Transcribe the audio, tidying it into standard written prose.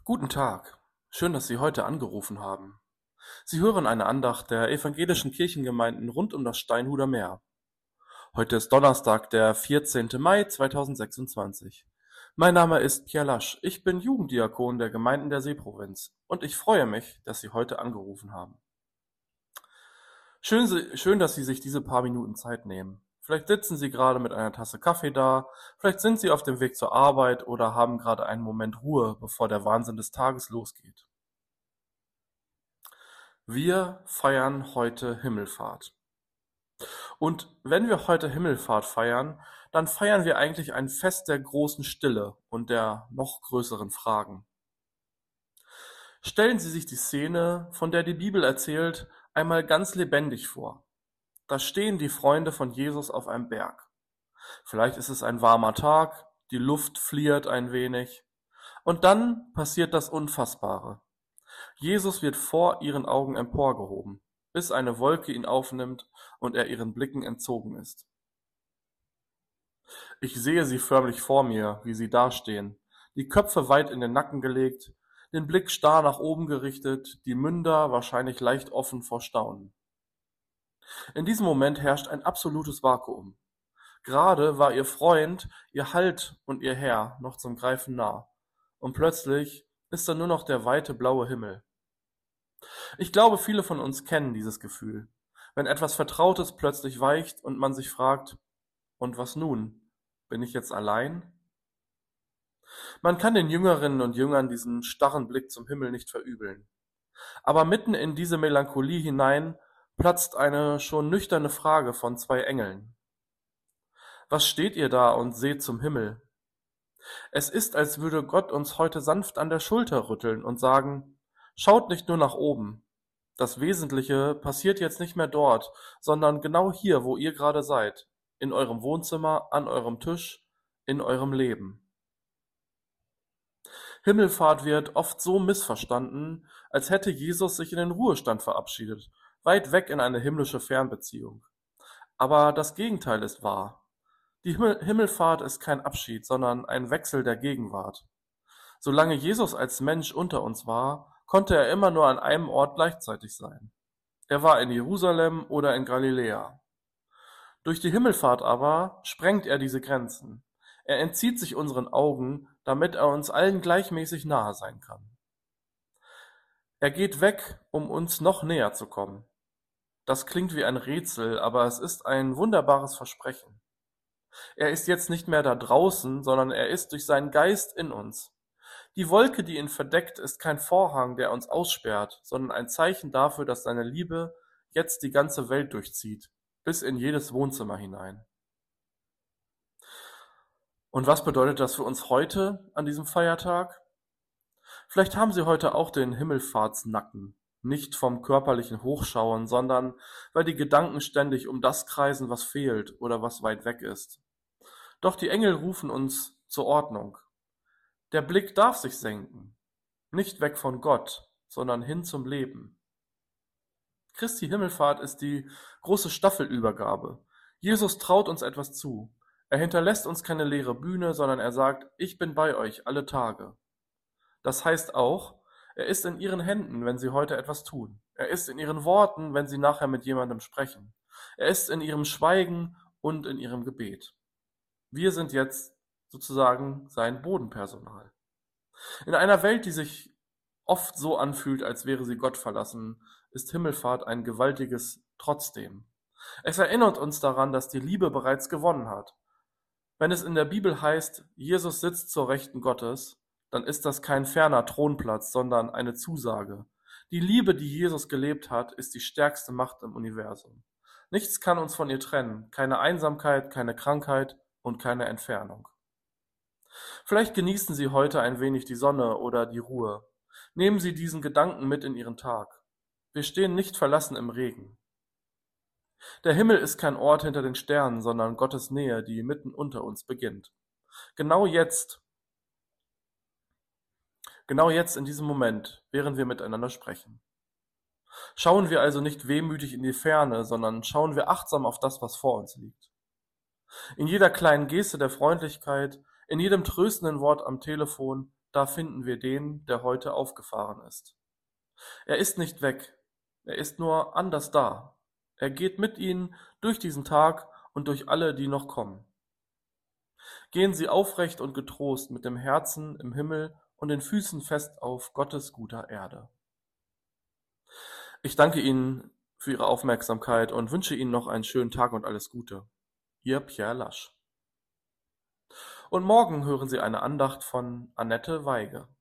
Guten Tag. Schön, dass Sie heute angerufen haben. Sie hören eine Andacht der evangelischen Kirchengemeinden rund um das Steinhuder Meer. Heute ist Donnerstag, der 14. Mai 2026. Mein Name ist Pierre Lasch. Ich bin Jugenddiakon der Gemeinden der Seeprovinz und ich freue mich, dass Sie heute angerufen haben. Schön, dass Sie sich diese paar Minuten Zeit nehmen. Vielleicht sitzen Sie gerade mit einer Tasse Kaffee da, vielleicht sind Sie auf dem Weg zur Arbeit oder haben gerade einen Moment Ruhe, bevor der Wahnsinn des Tages losgeht. Wir feiern heute Himmelfahrt. Und wenn wir heute Himmelfahrt feiern, dann feiern wir eigentlich ein Fest der großen Stille und der noch größeren Fragen. Stellen Sie sich die Szene, von der die Bibel erzählt, einmal ganz lebendig vor. Da stehen die Freunde von Jesus auf einem Berg. Vielleicht ist es ein warmer Tag, die Luft fliert ein wenig. Und dann passiert das Unfassbare. Jesus wird vor ihren Augen emporgehoben, bis eine Wolke ihn aufnimmt und er ihren Blicken entzogen ist. Ich sehe sie förmlich vor mir, wie sie dastehen, die Köpfe weit in den Nacken gelegt, den Blick starr nach oben gerichtet, die Münder wahrscheinlich leicht offen vor Staunen. In diesem Moment herrscht ein absolutes Vakuum. Gerade war ihr Freund, ihr Halt und ihr Herr noch zum Greifen nah. Und plötzlich ist da nur noch der weite blaue Himmel. Ich glaube, viele von uns kennen dieses Gefühl, wenn etwas Vertrautes plötzlich weicht und man sich fragt, und was nun? Bin ich jetzt allein? Man kann den Jüngerinnen und Jüngern diesen starren Blick zum Himmel nicht verübeln. Aber mitten in diese Melancholie hinein platzt eine schon nüchterne Frage von zwei Engeln. Was steht ihr da und seht zum Himmel? Es ist, als würde Gott uns heute sanft an der Schulter rütteln und sagen, schaut nicht nur nach oben. Das Wesentliche passiert jetzt nicht mehr dort, sondern genau hier, wo ihr gerade seid, in eurem Wohnzimmer, an eurem Tisch, in eurem Leben. Himmelfahrt wird oft so missverstanden, als hätte Jesus sich in den Ruhestand verabschiedet, weit weg in eine himmlische Fernbeziehung. Aber das Gegenteil ist wahr. Die Himmelfahrt ist kein Abschied, sondern ein Wechsel der Gegenwart. Solange Jesus als Mensch unter uns war, konnte er immer nur an einem Ort gleichzeitig sein. Er war in Jerusalem oder in Galiläa. Durch die Himmelfahrt aber sprengt er diese Grenzen. Er entzieht sich unseren Augen, damit er uns allen gleichmäßig nahe sein kann. Er geht weg, um uns noch näher zu kommen. Das klingt wie ein Rätsel, aber es ist ein wunderbares Versprechen. Er ist jetzt nicht mehr da draußen, sondern er ist durch seinen Geist in uns. Die Wolke, die ihn verdeckt, ist kein Vorhang, der uns aussperrt, sondern ein Zeichen dafür, dass seine Liebe jetzt die ganze Welt durchzieht, bis in jedes Wohnzimmer hinein. Und was bedeutet das für uns heute an diesem Feiertag? Vielleicht haben Sie heute auch den Himmelfahrtsnacken, nicht vom körperlichen Hochschauen, sondern weil die Gedanken ständig um das kreisen, was fehlt oder was weit weg ist. Doch die Engel rufen uns zur Ordnung. Der Blick darf sich senken, nicht weg von Gott, sondern hin zum Leben. Christi Himmelfahrt ist die große Staffelübergabe. Jesus traut uns etwas zu. Er hinterlässt uns keine leere Bühne, sondern er sagt, ich bin bei euch alle Tage. Das heißt auch, er ist in Ihren Händen, wenn Sie heute etwas tun. Er ist in Ihren Worten, wenn Sie nachher mit jemandem sprechen. Er ist in Ihrem Schweigen und in Ihrem Gebet. Wir sind jetzt sozusagen sein Bodenpersonal. In einer Welt, die sich oft so anfühlt, als wäre sie Gott verlassen, ist Himmelfahrt ein gewaltiges Trotzdem. Es erinnert uns daran, dass die Liebe bereits gewonnen hat. Wenn es in der Bibel heißt, Jesus sitzt zur Rechten Gottes, dann ist das kein ferner Thronplatz, sondern eine Zusage. Die Liebe, die Jesus gelebt hat, ist die stärkste Macht im Universum. Nichts kann uns von ihr trennen, keine Einsamkeit, keine Krankheit und keine Entfernung. Vielleicht genießen Sie heute ein wenig die Sonne oder die Ruhe. Nehmen Sie diesen Gedanken mit in Ihren Tag. Wir stehen nicht verlassen im Regen. Der Himmel ist kein Ort hinter den Sternen, sondern Gottes Nähe, die mitten unter uns beginnt. Genau jetzt in diesem Moment, während wir miteinander sprechen. Schauen wir also nicht wehmütig in die Ferne, sondern schauen wir achtsam auf das, was vor uns liegt. In jeder kleinen Geste der Freundlichkeit, in jedem tröstenden Wort am Telefon, da finden wir den, der heute aufgefahren ist. Er ist nicht weg, er ist nur anders da. Er geht mit Ihnen durch diesen Tag und durch alle, die noch kommen. Gehen Sie aufrecht und getrost mit dem Herzen im Himmel und den Füßen fest auf Gottes guter Erde. Ich danke Ihnen für Ihre Aufmerksamkeit und wünsche Ihnen noch einen schönen Tag und alles Gute. Ihr Pierre Lasch. Und morgen hören Sie eine Andacht von Annette Weige.